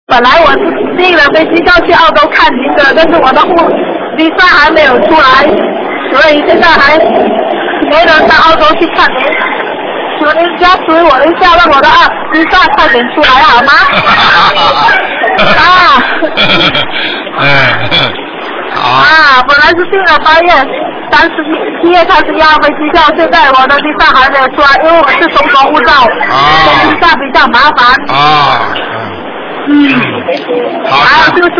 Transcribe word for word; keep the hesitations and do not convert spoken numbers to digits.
本来我是订了飞机要去澳洲看您的，但是我的护visa还没有出来，所以现在还没能到澳洲去看您。求您加持我一下，让我的啊visa快点出来好吗？啊， 嗯，好。 啊，本来是订了八月三十七月开始要飞机票，现在我的visa还没有出来，因为我是中国护照，所以visa比较麻烦。 啊， 嗯， 好。 还有就是。